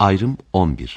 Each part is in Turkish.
Ayrım 11.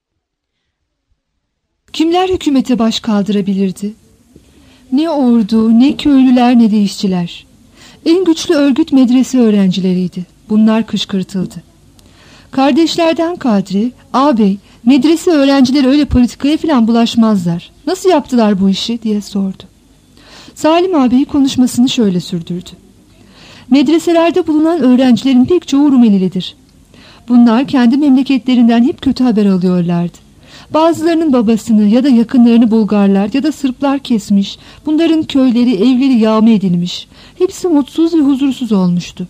Kimler hükümete baş kaldırabilirdi? Ne ordu, ne köylüler, ne de işçiler. En güçlü örgüt medrese öğrencileriydi. Bunlar kışkırtıldı. Kardeşlerden Kadri, ağabey, medrese öğrencileri öyle politikaya falan bulaşmazlar. Nasıl yaptılar bu işi diye sordu. Salim ağabey konuşmasını şöyle sürdürdü. Medreselerde bulunan öğrencilerin pek çoğu Rumelilidir. Bunlar kendi memleketlerinden hep kötü haber alıyorlardı. Bazılarının babasını ya da yakınlarını Bulgarlar ya da Sırplar kesmiş, bunların köyleri, evleri yağma edilmiş. Hepsi mutsuz ve huzursuz olmuştu.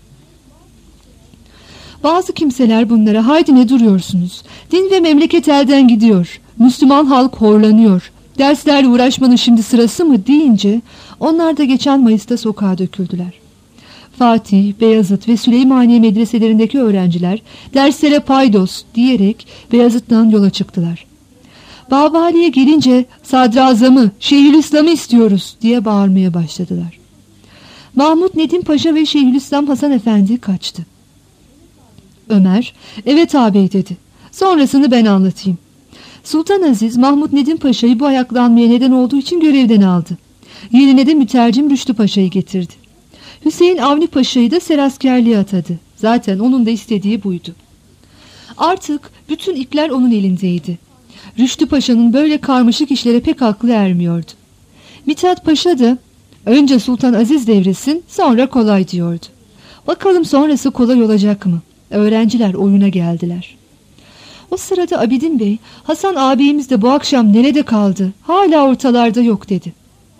Bazı kimseler bunlara haydi ne duruyorsunuz? Din ve memleket elden gidiyor. Müslüman halk horlanıyor. Derslerle uğraşmanın şimdi sırası mı deyince onlar da geçen Mayıs'ta sokağa döküldüler. Fatih, Beyazıt ve Süleymaniye medreselerindeki öğrenciler derslere paydos diyerek Beyazıt'tan yola çıktılar. Babali'ye gelince sadrazamı, Şeyhülislam'ı istiyoruz diye bağırmaya başladılar. Mahmud Nedim Paşa ve Şeyhülislam Hasan Efendi kaçtı. Ömer, evet ağabey dedi. Sonrasını ben anlatayım. Sultan Aziz, Mahmud Nedim Paşa'yı bu ayaklanmaya neden olduğu için görevden aldı. Yerine de mütercim Rüştü Paşa'yı getirdi. Hüseyin Avni Paşa'yı da seraskerliğe atadı. Zaten onun da istediği buydu. Artık bütün ipler onun elindeydi. Rüştü Paşa'nın böyle karmaşık işlere pek aklı ermiyordu. Mithat Paşa da önce Sultan Aziz devresin, sonra kolay diyordu. Bakalım sonrası kolay olacak mı? Öğrenciler oyuna geldiler. O sırada Abidin Bey, Hasan ağabeyimiz de bu akşam nerede kaldı? Hala ortalarda yok dedi.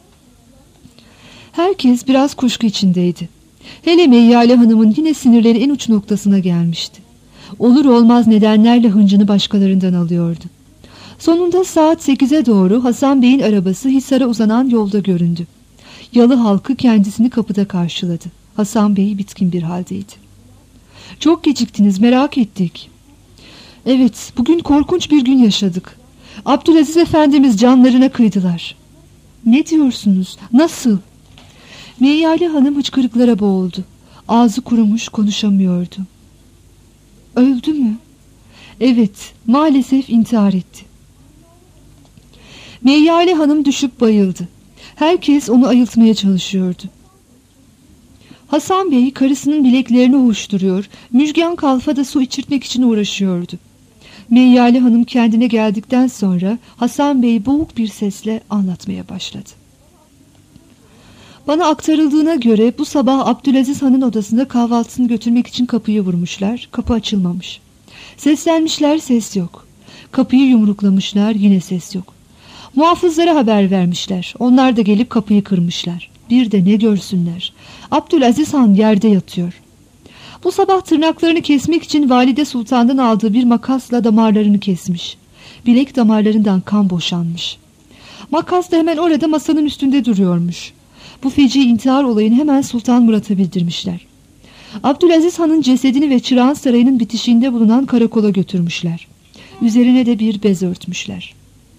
Herkes biraz kuşku içindeydi. Hele Meyyale Hanım'ın yine sinirleri en uç noktasına gelmişti. Olur olmaz nedenlerle hıncını başkalarından alıyordu. Sonunda saat 8'e doğru Hasan Bey'in arabası Hisar'a uzanan yolda göründü. Yalı halkı kendisini kapıda karşıladı. Hasan Bey bitkin bir haldeydi. Çok geciktiniz, merak ettik. Evet, bugün korkunç bir gün yaşadık. Abdülaziz Efendimiz canlarına kıydılar. Ne diyorsunuz? Nasıl? Meyyale Hanım hıçkırıklara boğuldu. Ağzı kurumuş, konuşamıyordu. Öldü mü? Evet, maalesef intihar etti. Meyyale Hanım düşüp bayıldı. Herkes onu ayıltmaya çalışıyordu. Hasan Bey karısının bileklerini ovuşturuyor, Müjgan Kalf'a da su içirtmek için uğraşıyordu. Meyyale Hanım kendine geldikten sonra Hasan Bey boğuk bir sesle anlatmaya başladı. Bana aktarıldığına göre bu sabah Abdülaziz Han'ın odasında kahvaltısını götürmek için kapıyı vurmuşlar. Kapı açılmamış. Seslenmişler, ses yok. Kapıyı yumruklamışlar, yine ses yok. Muhafızlara haber vermişler. Onlar da gelip kapıyı kırmışlar. Bir de ne görsünler. Abdülaziz Han yerde yatıyor. Bu sabah tırnaklarını kesmek için Valide Sultan'dan aldığı bir makasla damarlarını kesmiş. Bilek damarlarından kan boşanmış. Makas da hemen orada masanın üstünde duruyormuş. Bu feci intihar olayını hemen Sultan Murat'a bildirmişler. Abdülaziz Han'ın cesedini ve Çırağan Sarayı'nın bitişiğinde bulunan karakola götürmüşler. Üzerine de bir bez örtmüşler.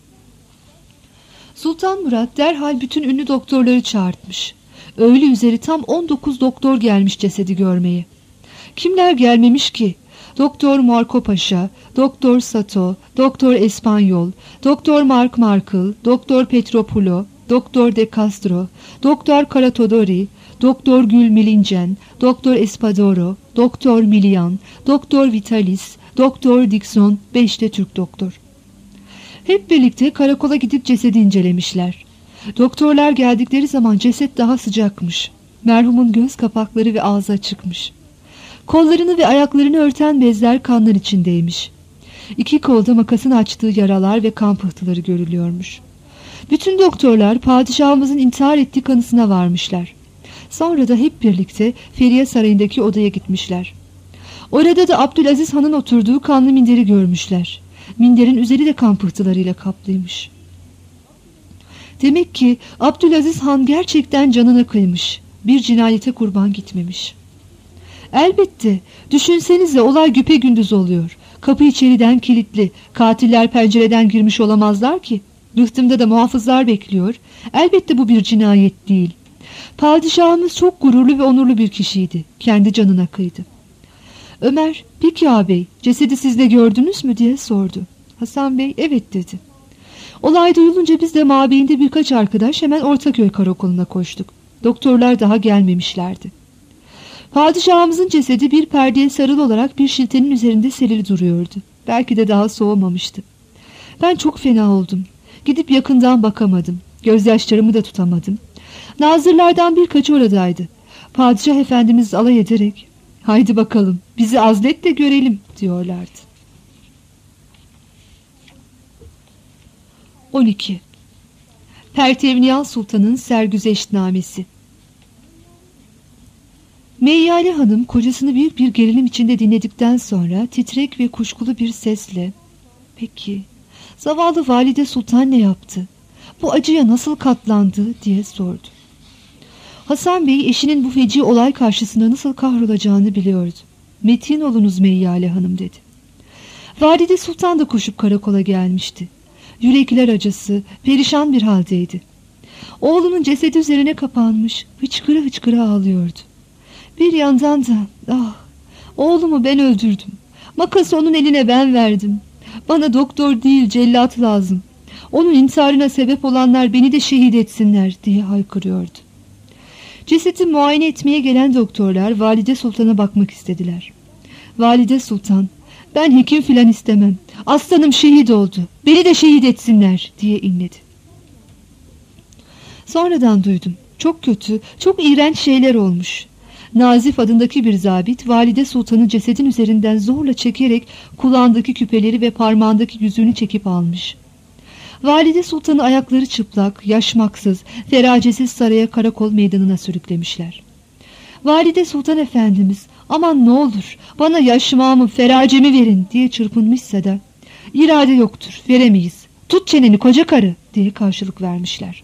Sultan Murat derhal bütün ünlü doktorları çağırtmış. Öğle üzeri tam 19 doktor gelmiş cesedi görmeye. Kimler gelmemiş ki? Doktor Marco Paşa, Doktor Sato, Doktor Espanyol, Doktor Mark Markle, Doktor Petropulo, Doktor De Castro, Doktor Caratodori, Doktor Gül Milincen, Doktor Espadoro, Doktor Milian, Doktor Vitalis, Doktor Dixon, 5 de Türk doktor. Hep birlikte karakola gidip cesedi incelemişler. Doktorlar geldikleri zaman ceset daha sıcakmış. Merhumun göz kapakları ve ağzı açıkmış. Kollarını ve ayaklarını örten bezler kanlar içindeymiş. İki kolda makasın açtığı yaralar ve kan pıhtıları görülüyormuş. Bütün doktorlar padişahımızın intihar ettiği kanısına varmışlar. Sonra da hep birlikte Feriye Sarayı'ndaki odaya gitmişler. Orada da Abdülaziz Han'ın oturduğu kanlı minderi görmüşler. Minderin üzeri de kan pıhtılarıyla kaplıymış. Demek ki Abdülaziz Han gerçekten canına kıymış. Bir cinayete kurban gitmemiş. Elbette, düşünsenize olay güpegündüz oluyor. Kapı içeriden kilitli. Katiller pencereden girmiş olamazlar ki. Rıhtımda da muhafızlar bekliyor. Elbette bu bir cinayet değil. Padişahımız çok gururlu ve onurlu bir kişiydi. Kendi canına kıydı. Ömer, "Peki ağabey, cesedi siz de gördünüz mü?" diye sordu. Hasan Bey, "Evet" dedi. Olay duyulunca biz de mabeyinde birkaç arkadaş hemen Ortaköy karakoluna koştuk. Doktorlar daha gelmemişlerdi. Padişahımızın cesedi bir perdeye sarılı olarak bir şiltenin üzerinde serili duruyordu. Belki de daha soğumamıştı. Ben çok fena oldum. Gidip yakından bakamadım. Gözyaşlarımı da tutamadım. Nazırlardan birkaçı oradaydı. Padişah Efendimiz alay ederek, "Haydi bakalım, bizi azlet de görelim" diyorlardı. 12. Pertevniyal Sultan'ın sergüzeştnamesi. Meyyale Hanım kocasını büyük bir gerilim içinde dinledikten sonra titrek ve kuşkulu bir sesle, "Peki, zavallı Valide Sultan ne yaptı? Bu acıya nasıl katlandı?" diye sordu. Hasan Bey eşinin bu feci olay karşısında nasıl kahrolacağını biliyordu. "Metin olunuz Meyyale Hanım" dedi. Valide Sultan da koşup karakola gelmişti. Yürekler acısı, perişan bir haldeydi. Oğlunun cesedi üzerine kapanmış, hıçkıra hıçkıra ağlıyordu. Bir yandan da, "Ah, oğlumu ben öldürdüm. Makası onun eline ben verdim. Bana doktor değil cellat lazım. Onun intiharına sebep olanlar beni de şehit etsinler" diye haykırıyordu. Cesedi muayene etmeye gelen doktorlar Valide Sultan'a bakmak istediler. Valide Sultan, "Ben hekim filan istemem. Aslanım şehit oldu. Beni de şehit etsinler" diye inledi. Sonradan duydum. Çok kötü, çok iğrenç şeyler olmuş. Nazif adındaki bir zabit Valide Sultan'ı cesedin üzerinden zorla çekerek kulağındaki küpeleri ve parmağındaki yüzüğünü çekip almış. Valide Sultan'ı ayakları çıplak, yaşmaksız, feracesiz saraya karakol meydanına sürüklemişler. Valide Sultan Efendimiz, "Aman ne olur bana yaşmağımı, feracemi verin" diye çırpınmışsa da, "İrade yoktur, veremeyiz. Tut çeneni koca karı" diye karşılık vermişler.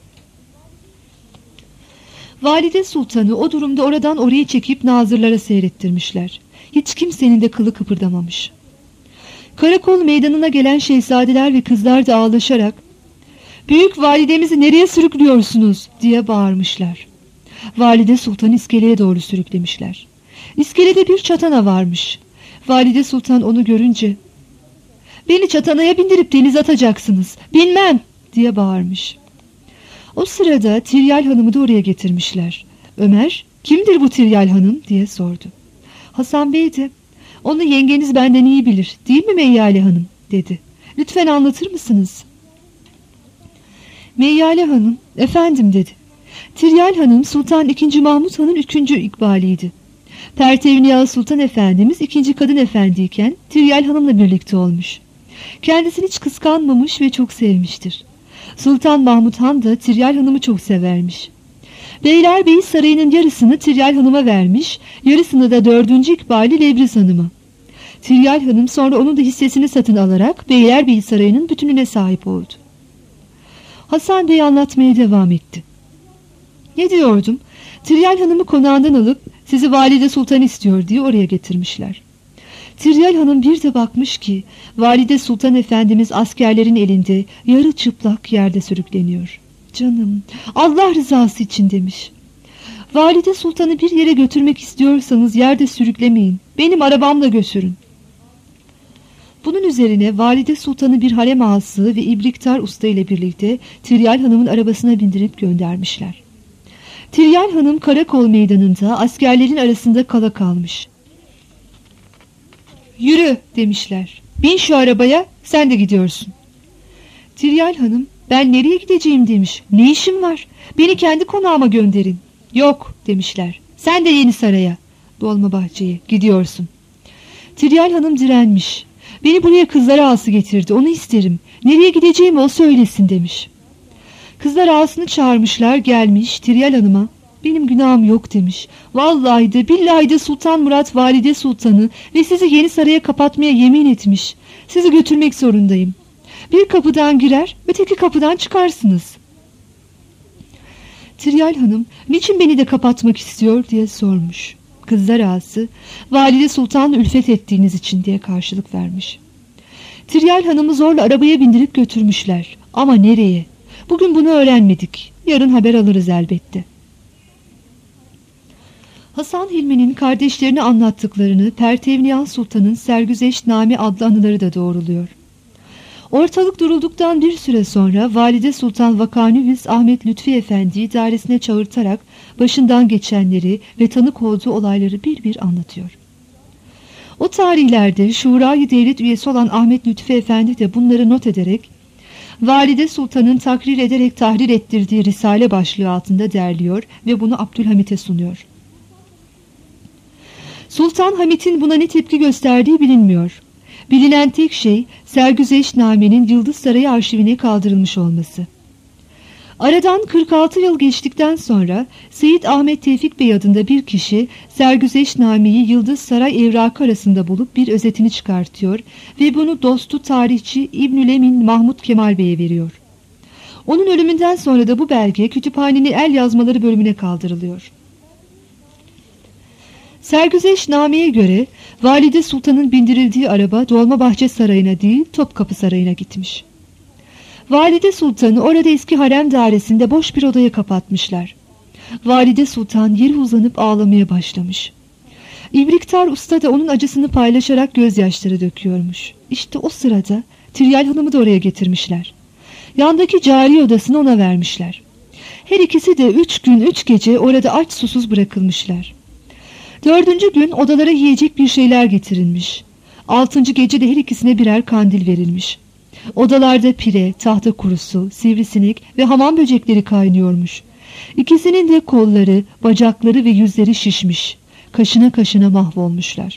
Valide Sultan'ı o durumda oradan oraya çekip nazırlara seyrettirmişler. Hiç kimsenin de kılı kıpırdamamış. Karakol meydanına gelen şehzadeler ve kızlar da ağlaşarak, "Büyük validemizi nereye sürüklüyorsunuz?" diye bağırmışlar. Valide Sultan'ı iskeleye doğru sürüklemişler. İskelede bir çatana varmış. Valide Sultan onu görünce, "Beni çatanaya bindirip denize atacaksınız. Binmem" diye bağırmış. O sırada Tiryal Hanım'ı da oraya getirmişler. Ömer, "Kimdir bu Tiryal Hanım?" diye sordu. Hasan Bey de, "Onu yengeniz benden iyi bilir, değil mi Meyyale Hanım?" dedi. "Lütfen anlatır mısınız?" Meyyale Hanım, "Efendim" dedi. Tiryal Hanım Sultan II. Mahmud Han'ın 3. ikbaliydi. Pertevniyal Sultan Efendimiz 2. kadın efendiyken Tiryal Hanım'la birlikte olmuş. Kendisini hiç kıskanmamış ve çok sevmiştir. Sultan Mahmud Han da Tiryal Hanım'ı çok severmiş. Beylerbeyi Sarayı'nın yarısını Tiryal Hanım'a vermiş, yarısını da 4. ikbali Lebriz Hanım'a. Tiryal Hanım sonra onun da hissesini satın alarak Beylerbeyi Sarayı'nın bütününe sahip oldu. Hasan Bey anlatmaya devam etti. "Ne diyordum? Tiryal Hanım'ı konağından alıp sizi Valide Sultan istiyor diye oraya getirmişler. Tiryal Hanım bir de bakmış ki Valide Sultan Efendimiz askerlerin elinde yarı çıplak yerde sürükleniyor. 'Canım, Allah rızası için' demiş. 'Valide Sultan'ı bir yere götürmek istiyorsanız yerde sürüklemeyin. Benim arabamla götürün.' Bunun üzerine Valide Sultan'ı bir harem ağası ve ibriktar usta ile birlikte Tiryal Hanım'ın arabasına bindirip göndermişler. Tiryal Hanım karakol meydanında askerlerin arasında kala kalmış. 'Yürü' demişler. 'Bin şu arabaya, sen de gidiyorsun.' Tiryal Hanım, 'Ben nereye gideceğim?' demiş. 'Ne işim var? Beni kendi konağıma gönderin.' 'Yok' demişler. 'Sen de Yenisaray'a, Dolmabahçe'ye gidiyorsun.' Tiryal Hanım direnmiş. 'Beni buraya kızlar ağası getirdi, onu isterim. Nereye gideceğimi o söylesin.' demiş. Kızlar ağasını çağırmışlar, gelmiş Tiryal Hanım'a, 'Benim günahım yok' demiş. 'Vallahi de billahi de Sultan Murat Valide Sultan'ı ve sizi Yenisaray'a kapatmaya yemin etmiş. Sizi götürmek zorundayım. Bir kapıdan girer, öteki kapıdan çıkarsınız.' Tiryal Hanım, 'Niçin beni de kapatmak istiyor?' diye sormuş. Kızlar ağası, 'Valide Sultan'la ülfet ettiğiniz için' diye karşılık vermiş. Tiryal Hanım'ı zorla arabaya bindirip götürmüşler. Ama nereye? Bugün bunu öğrenmedik. Yarın haber alırız elbette. Hasan Hilmi'nin kardeşlerine anlattıklarını Pertevniyan Sultan'ın Sergüzeştname adlı anıları da doğruluyor. Ortalık durulduktan bir süre sonra Valide Sultan Vakanüvis Ahmet Lütfi Efendi'yi idaresine çağırtarak başından geçenleri ve tanık olduğu olayları bir bir anlatıyor. O tarihlerde Şurayı Devlet üyesi olan Ahmet Lütfi Efendi de bunları not ederek Valide Sultan'ın takrir ederek tahrir ettirdiği Risale başlığı altında derliyor ve bunu Abdülhamit'e sunuyor. Sultan Hamit'in buna ne tepki gösterdiği bilinmiyor. Bilinen tek şey Sergüzeştname'nin Yıldız Sarayı arşivine kaldırılmış olması. Aradan 46 yıl geçtikten sonra Seyyid Ahmet Tevfik Bey adında bir kişi Sergüzeştname'yi Yıldız Saray evrakı arasında bulup bir özetini çıkartıyor ve bunu dostu tarihçi İbnül Emin Mahmud Kemal Bey'e veriyor. Onun ölümünden sonra da bu belge kütüphanenin el yazmaları bölümüne kaldırılıyor. Sergüzeştname'ye göre Valide Sultan'ın bindirildiği araba Dolmabahçe Sarayı'na değil Topkapı Sarayı'na gitmiş. Valide Sultan'ı orada eski harem dairesinde boş bir odaya kapatmışlar. Valide Sultan yere uzanıp ağlamaya başlamış. İbriktar Usta da onun acısını paylaşarak gözyaşları döküyormuş. İşte o sırada Tiryal Hanım'ı da oraya getirmişler. Yandaki cariye odasını ona vermişler. Her ikisi de 3 gün 3 gece orada aç susuz bırakılmışlar. 4. gün odalara yiyecek bir şeyler getirilmiş. 6. gece de her ikisine birer kandil verilmiş. Odalarda pire, tahta kurusu, sivrisinek ve hamam böcekleri kaynıyormuş. İkisinin de kolları, bacakları ve yüzleri şişmiş. Kaşına kaşına mahvolmuşlar.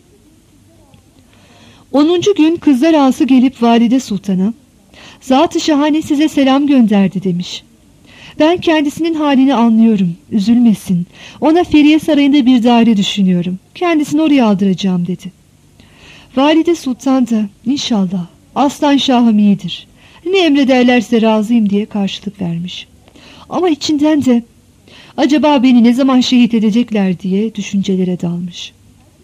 10. gün kızlar ağası gelip Valide Sultan'a "Zat-ı Şahane size selam gönderdi" demiş. "Ben kendisinin halini anlıyorum, üzülmesin. Ona Feriye Sarayı'nda bir daire düşünüyorum. Kendisini oraya aldıracağım" dedi. Valide Sultan da "İnşallah, Aslan Şahım iyidir. Ne emrederlerse razıyım" diye karşılık vermiş. Ama içinden de acaba beni ne zaman şehit edecekler diye düşüncelere dalmış.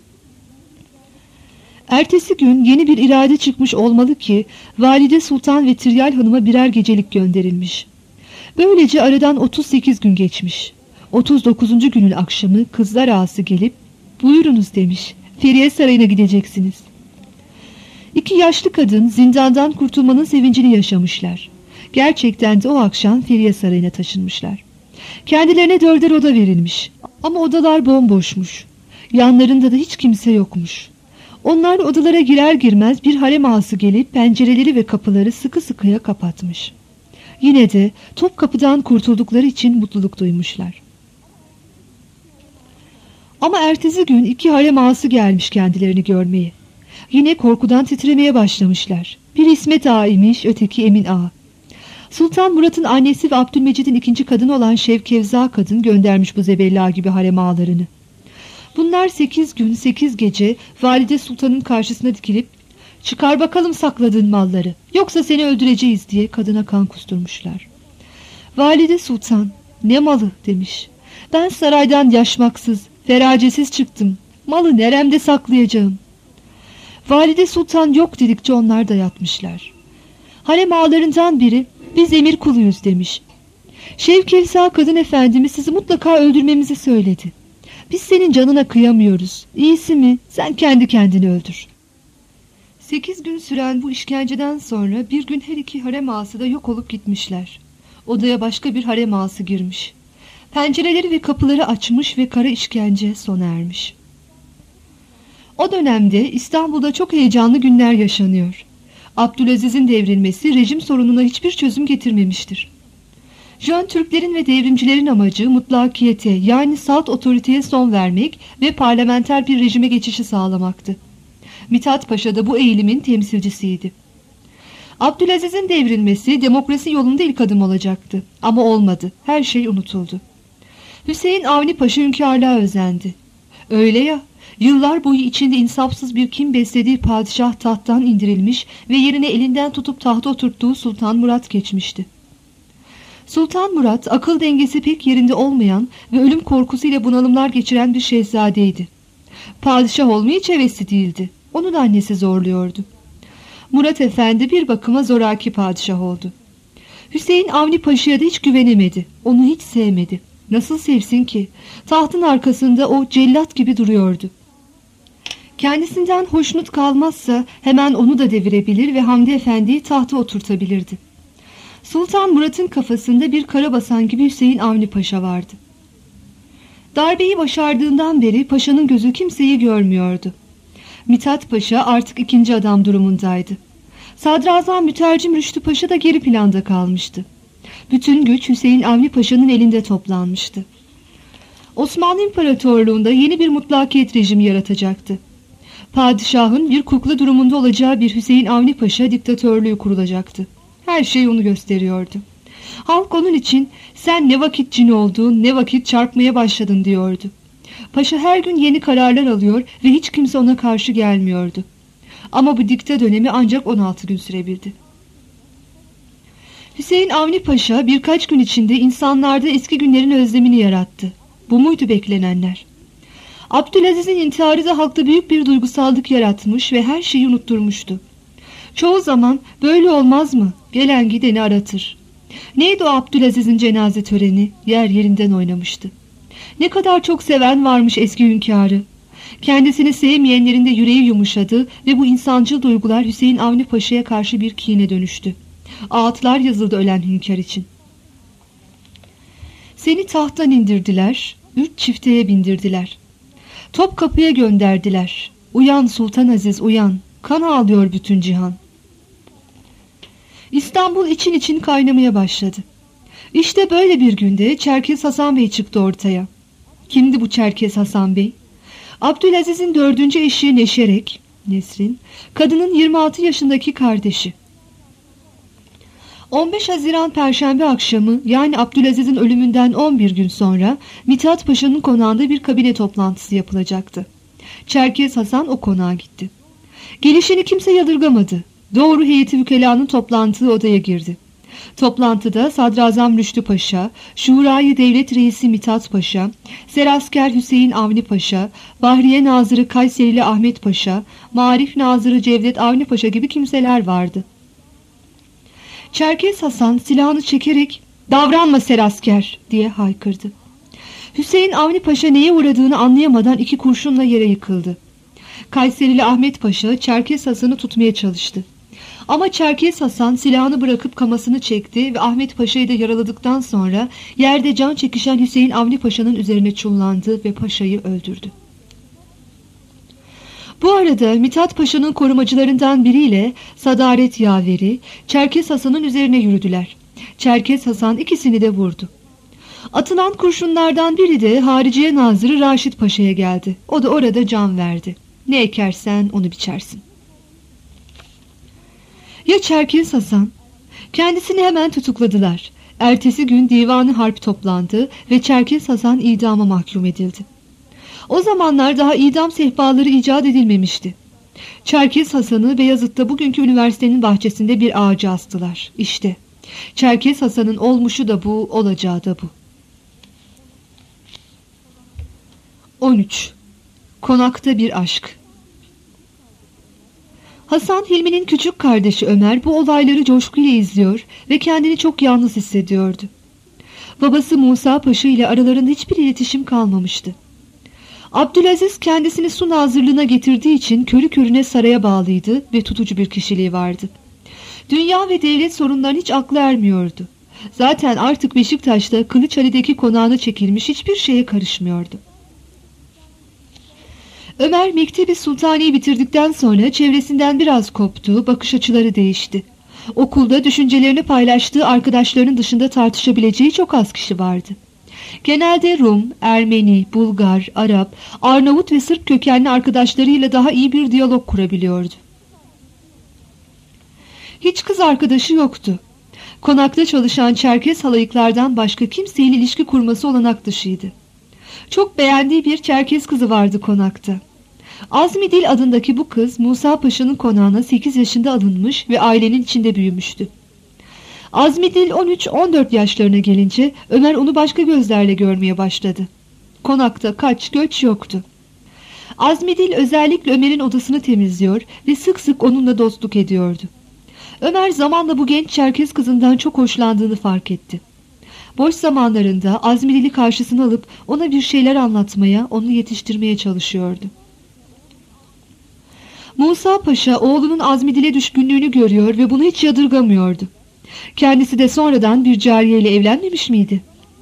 Ertesi gün yeni bir irade çıkmış olmalı ki Valide Sultan ve Tiryal Hanım'a birer gecelik gönderilmiş. Böylece aradan 38 gün geçmiş. 39. günün akşamı kızlar ağası gelip "Buyurunuz" demiş. "Feriye Sarayı'na gideceksiniz." İki yaşlı kadın zindandan kurtulmanın sevincini yaşamışlar. Gerçekten de o akşam Feriye Sarayı'na taşınmışlar. Kendilerine 4'er oda verilmiş. Ama odalar bomboşmuş. Yanlarında da hiç kimse yokmuş. Onlar odalara girer girmez bir harem ağası gelip pencereleri ve kapıları sıkı sıkıya kapatmış. Yine de Topkapı'dan kurtuldukları için mutluluk duymuşlar. Ama ertesi gün 2 harem ağası gelmiş kendilerini görmeye. Yine korkudan titremeye başlamışlar. Biri İsmet Ağa imiş, öteki Emin Ağa. Sultan Murat'ın annesi ve Abdülmecid'in 2. kadını olan Şevkevza kadın göndermiş bu zebella gibi harem ağalarını. Bunlar 8 gün 8 gece Valide Sultan'ın karşısına dikilip "Çıkar bakalım sakladığın malları, yoksa seni öldüreceğiz" diye kadına kan kusturmuşlar. Valide Sultan "Ne malı?" demiş. "Ben saraydan yaşmaksız, feracesiz çıktım. Malı neremde saklayacağım?" Valide Sultan yok dedikçe onlar da yatmışlar. Harem ağalarından biri "Biz emir kuluyuz" demiş. "Şevkevza kadın efendimiz sizi mutlaka öldürmemizi söyledi. Biz senin canına kıyamıyoruz. İyisi mi sen kendi kendini öldür." 8 gün süren bu işkenceden sonra bir gün her 2 harem ağası da yok olup gitmişler. Odaya başka bir harem ağası girmiş. Pencereleri ve kapıları açmış ve kara işkence sona ermiş. O dönemde İstanbul'da çok heyecanlı günler yaşanıyor. Abdülaziz'in devrilmesi rejim sorununa hiçbir çözüm getirmemiştir. Jön Türklerin ve devrimcilerin amacı mutlakiyete yani salt otoriteye son vermek ve parlamenter bir rejime geçişi sağlamaktı. Mithat Paşa da bu eğilimin temsilcisiydi. Abdülaziz'in devrilmesi demokrasi yolunda ilk adım olacaktı. Ama olmadı. Her şey unutuldu. Hüseyin Avni Paşa hünkârlığa özendi. Öyle ya, yıllar boyu içinde insafsız bir kin beslediği padişah tahttan indirilmiş ve yerine elinden tutup tahta oturttuğu Sultan Murat geçmişti. Sultan Murat akıl dengesi pek yerinde olmayan ve ölüm korkusuyla bunalımlar geçiren bir şehzadeydi. Padişah olmaya hiç hevesli değildi. Onun annesi zorluyordu. Murat Efendi bir bakıma zoraki padişah oldu. Hüseyin Avni Paşa'ya da hiç güvenemedi. Onu hiç sevmedi. Nasıl sevsin ki? Tahtın arkasında o cellat gibi duruyordu. Kendisinden hoşnut kalmazsa hemen onu da devirebilir ve Hamdi Efendi'yi tahta oturtabilirdi. Sultan Murat'ın kafasında bir karabasan gibi Hüseyin Avni Paşa vardı. Darbeyi başardığından beri paşanın gözü kimseyi görmüyordu. Mithat Paşa artık ikinci adam durumundaydı. Sadrazam Mütercim Rüştü Paşa da geri planda kalmıştı. Bütün güç Hüseyin Avni Paşa'nın elinde toplanmıştı. Osmanlı İmparatorluğu'nda yeni bir mutlakiyet rejimi yaratacaktı. Padişahın bir kukla durumunda olacağı bir Hüseyin Avni Paşa diktatörlüğü kurulacaktı. Her şey onu gösteriyordu. Halk onun için sen ne vakit cin oldun, ne vakit çarpmaya başladın diyordu. Paşa her gün yeni kararlar alıyor ve hiç kimse ona karşı gelmiyordu. Ama bu dikta dönemi ancak 16 gün sürebildi. Hüseyin Avni Paşa birkaç gün içinde insanlarda eski günlerin özlemini yarattı. Bu muydu beklenenler? Abdülaziz'in intiharı da halkta büyük bir duygusallık yaratmış ve her şeyi unutturmuştu. Çoğu zaman böyle olmaz mı? Gelen gideni aratır. Neydi o Abdülaziz'in cenaze töreni? Yer yerinden oynamıştı. Ne kadar çok seven varmış eski hünkârı. Kendisini sevmeyenlerin de yüreği yumuşadı ve bu insancıl duygular Hüseyin Avni Paşa'ya karşı bir kine dönüştü. Ağıtlar yazıldı ölen hünkâr için. Seni tahttan indirdiler, 3 çifteye bindirdiler. Topkapı'ya gönderdiler. Uyan Sultan Aziz uyan, kan ağlıyor bütün cihan. İstanbul için için kaynamaya başladı. İşte böyle bir günde Çerkez Hasan Bey çıktı ortaya. Kimdi bu Çerkez Hasan Bey? Abdülaziz'in 4. eşi Neşerek, Nesrin, kadının 26 yaşındaki kardeşi. 15 Haziran Perşembe akşamı, yani Abdülaziz'in ölümünden 11 gün sonra Mithat Paşa'nın konağında bir kabine toplantısı yapılacaktı. Çerkez Hasan o konağa gitti. Gelişini kimse yadırgamadı. Doğru heyeti vükelanın toplantılı odaya girdi. Toplantıda Sadrazam Rüştü Paşa, Şurayı Devlet Reisi Mithat Paşa, Serasker Hüseyin Avni Paşa, Bahriye Nazırı Kayserili Ahmet Paşa, Marif Nazırı Cevdet Avni Paşa gibi kimseler vardı. Çerkez Hasan silahını çekerek "Davranma Serasker!" diye haykırdı. Hüseyin Avni Paşa neye uğradığını anlayamadan 2 kurşunla yere yıkıldı. Kayserili Ahmet Paşa Çerkez Hasan'ı tutmaya çalıştı. Ama Çerkez Hasan silahını bırakıp kamasını çekti ve Ahmet Paşa'yı da yaraladıktan sonra yerde can çekişen Hüseyin Avni Paşa'nın üzerine çullandı ve Paşa'yı öldürdü. Bu arada Mithat Paşa'nın korumacılarından biriyle Sadaret Yaveri Çerkez Hasan'ın üzerine yürüdüler. Çerkez Hasan ikisini de vurdu. Atılan kurşunlardan biri de Hariciye Nazırı Raşit Paşa'ya geldi. O da orada can verdi. Ne ekersen onu biçersin. Ya Çerkez Hasan? Kendisini hemen tutukladılar. Ertesi gün Divan-ı Harp toplandı ve Çerkez Hasan idama mahkum edildi. O zamanlar daha idam sehpaları icat edilmemişti. Çerkez Hasan'ı Beyazıt'ta bugünkü üniversitenin bahçesinde bir ağaca astılar. İşte Çerkez Hasan'ın olmuşu da bu, olacağı da bu. 13. Konakta bir aşk. Hasan Hilmi'nin küçük kardeşi Ömer bu olayları coşkuyla izliyor ve kendini çok yalnız hissediyordu. Babası Musa Paşa ile aralarında hiçbir iletişim kalmamıştı. Abdülaziz kendisini su nazırlığına getirdiği için körü körüne saraya bağlıydı ve tutucu bir kişiliği vardı. Dünya ve devlet sorunlarına hiç aklı ermiyordu. Zaten artık Beşiktaş'ta Kılıçhali'deki konağına çekilmiş, hiçbir şeye karışmıyordu. Ömer Mektebi Sultani'yi bitirdikten sonra çevresinden biraz koptu, bakış açıları değişti. Okulda düşüncelerini paylaştığı arkadaşlarının dışında tartışabileceği çok az kişi vardı. Genelde Rum, Ermeni, Bulgar, Arap, Arnavut ve Sırp kökenli arkadaşlarıyla daha iyi bir diyalog kurabiliyordu. Hiç kız arkadaşı yoktu. Konakta çalışan Çerkez halayıklardan başka kimseyle ilişki kurması olanak dışıydı. Çok beğendiği bir Çerkez kızı vardı konakta. Azmidil adındaki bu kız Musa Paşa'nın konağına 8 yaşında alınmış ve ailenin içinde büyümüştü. Azmidil 13-14 yaşlarına gelince Ömer onu başka gözlerle görmeye başladı. Konakta kaç göç yoktu. Azmidil özellikle Ömer'in odasını temizliyor ve sık sık onunla dostluk ediyordu. Ömer zamanla bu genç Çerkez kızından çok hoşlandığını fark etti. Boş zamanlarında Azmidil'i karşısına alıp ona bir şeyler anlatmaya, onu yetiştirmeye çalışıyordu. Musa Paşa oğlunun Azmidil'e düşkünlüğünü görüyor ve bunu hiç yadırgamıyordu. Kendisi de sonradan bir cariyeyle evlenmemiş miydi?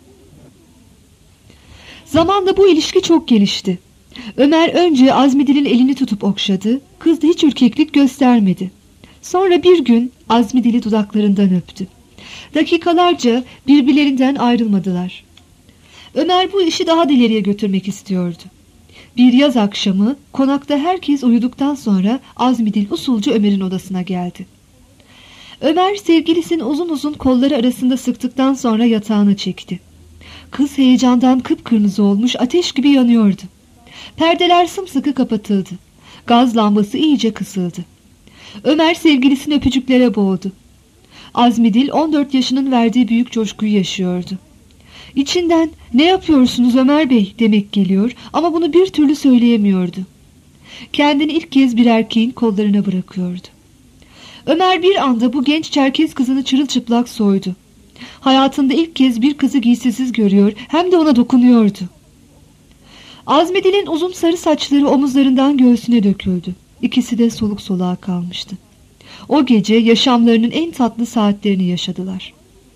Zamanla bu ilişki çok gelişti. Ömer önce Azmidil'in elini tutup okşadı, kız da hiç ürkeklik göstermedi. Sonra bir gün Azmidil'i dudaklarından öptü. Dakikalarca birbirlerinden ayrılmadılar. Ömer bu işi daha da ileriye götürmek istiyordu. Bir yaz akşamı konakta herkes uyuduktan sonra Azmidil usulca Ömer'in odasına geldi. Ömer sevgilisini uzun uzun kolları arasında sıktıktan sonra yatağına çekti. Kız heyecandan kıpkırmızı olmuş, ateş gibi yanıyordu. Perdeler sımsıkı kapatıldı. Gaz lambası iyice kısıldı. Ömer sevgilisini öpücüklere boğdu. Azmidil 14 yaşının verdiği büyük coşkuyu yaşıyordu. İçinden "Ne yapıyorsunuz Ömer Bey?" demek geliyor ama bunu bir türlü söyleyemiyordu. Kendini ilk kez bir erkeğin kollarına bırakıyordu. Ömer bir anda bu genç Çerkez kızını çırılçıplak soydu. Hayatında ilk kez bir kızı giysisiz görüyor, hem de ona dokunuyordu. Azmidil'in uzun sarı saçları omuzlarından göğsüne döküldü. İkisi de soluk soluğa kalmıştı. O gece yaşamlarının en tatlı saatlerini yaşadılar.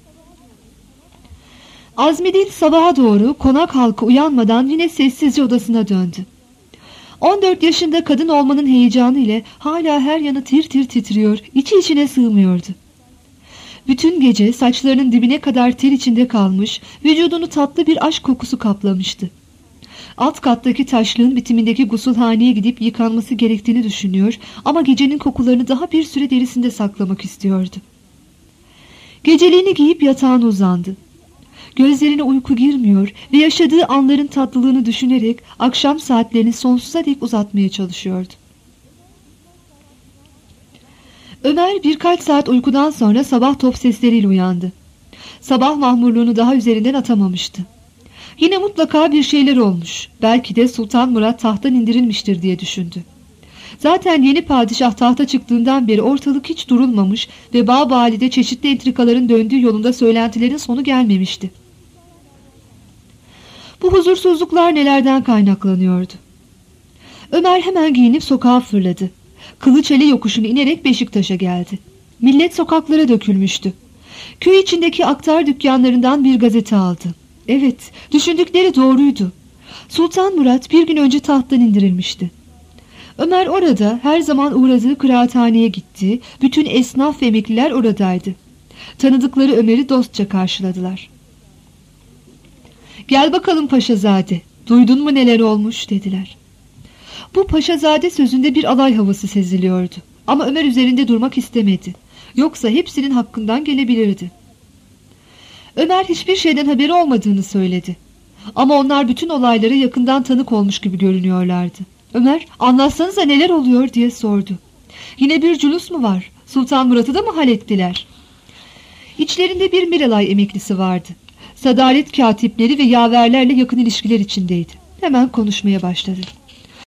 Azmidil sabaha doğru konak halkı uyanmadan yine sessizce odasına döndü. 14 yaşında kadın olmanın heyecanı ile hala her yanı tir tir titriyor, içi içine sığmıyordu. Bütün gece saçlarının dibine kadar ter içinde kalmış, vücudunu tatlı bir aşk kokusu kaplamıştı. Alt kattaki taşlığın bitimindeki gusülhaneye gidip yıkanması gerektiğini düşünüyor ama gecenin kokularını daha bir süre derisinde saklamak istiyordu. Geceliğini giyip yatağına uzandı. Gözlerine uyku girmiyor ve yaşadığı anların tatlılığını düşünerek akşam saatlerini sonsuza dek uzatmaya çalışıyordu. Ömer birkaç saat uykudan sonra sabah top sesleriyle uyandı. Sabah mahmurluğunu daha üzerinden atamamıştı. Yine mutlaka bir şeyler olmuş. Belki de Sultan Murat tahttan indirilmiştir diye düşündü. Zaten yeni padişah tahta çıktığından beri ortalık hiç durulmamış ve Bağbali'de çeşitli entrikaların döndüğü yolunda söylentilerin sonu gelmemişti. Bu huzursuzluklar nelerden kaynaklanıyordu? Ömer hemen giyinip sokağa fırladı. Kılıçeli yokuşunu inerek Beşiktaş'a geldi. Millet sokaklara dökülmüştü. Köy içindeki aktar dükkanlarından bir gazete aldı. Evet, düşündükleri doğruydu. Sultan Murat bir gün önce tahttan indirilmişti. Ömer orada her zaman uğradığı kıraathaneye gitti. Bütün esnaf ve emekliler oradaydı. Tanıdıkları Ömer'i dostça karşıladılar. "Gel bakalım Paşazade, duydun mu neler olmuş?" dediler. Bu Paşazade sözünde bir alay havası seziliyordu. Ama Ömer üzerinde durmak istemedi. Yoksa hepsinin hakkından gelebilirdi. Ömer hiçbir şeyden haberi olmadığını söyledi. Ama onlar bütün olaylara yakından tanık olmuş gibi görünüyorlardı. Ömer, "Anlatsanıza neler oluyor?" diye sordu. "Yine bir cülus mu var? Sultan Murat'ı da mı hallettiler?" İçlerinde bir Miralay emeklisi vardı. Sadaret katipleri ve yaverlerle yakın ilişkiler içindeydi. Hemen konuşmaya başladı.